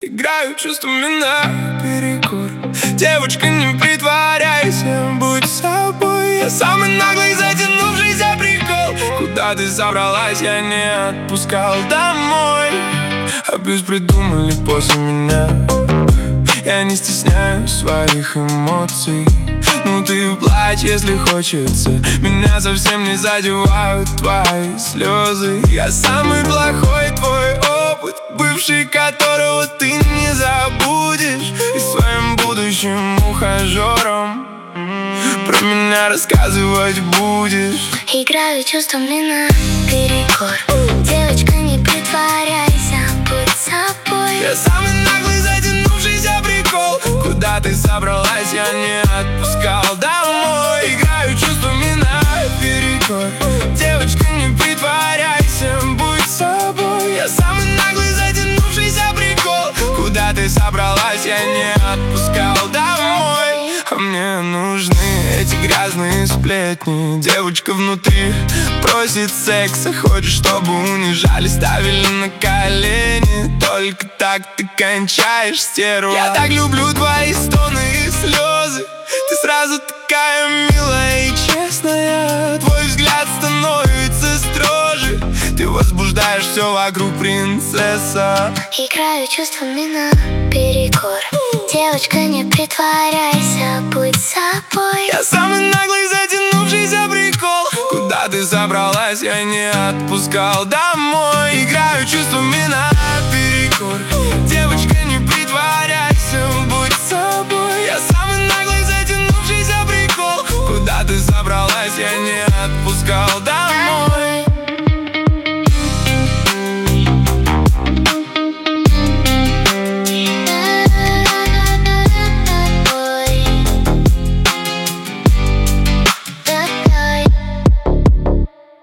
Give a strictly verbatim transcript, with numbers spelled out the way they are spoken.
Играю чувствами наперекор. Девочка, не притворяйся, будь собой. Я самый наглый, затянувшийся прикол. Куда ты собралась, я не отпускал домой. А плюс придумали после меня. Я не стесняюсь своих эмоций. Ну ты плачь, если хочется. Меня совсем не задевают твои слезы. Я самый плохой твой опыт, бывший, которого ты не забудешь. И своим будущим ухажером про меня рассказывать будешь. Играю чувствами наперекор. Девочка, не притворяйся, будь собой. Я самый наглый, затянувшийся прикол. Куда ты собралась, я не отпускал домой. Играю чувствами наперекор. Девочка, не притворяйся, будь собой. Я самый наглый, затянувшийся прикол. Куда ты собралась, я не отпускал домой. А мне нужны эти грязные сплетни. Девочка внутри просит секса, хочет, чтобы унижали, ставили на колени. Только так ты кончаешь, стерва. Я так люблю твои стоны и слезы. Ты сразу такая милая и честная. Твой взгляд становится строже. Ты возбуждаешь все вокруг, принцесса. Играю чувствами наперекор. Девочка, не притворяйся, будь собой. Я самый наглый, затянувшийся прикол. Куда ты собралась, я не отпускал домой. Играю чувствами наперекор. Девочка, не притворяйся.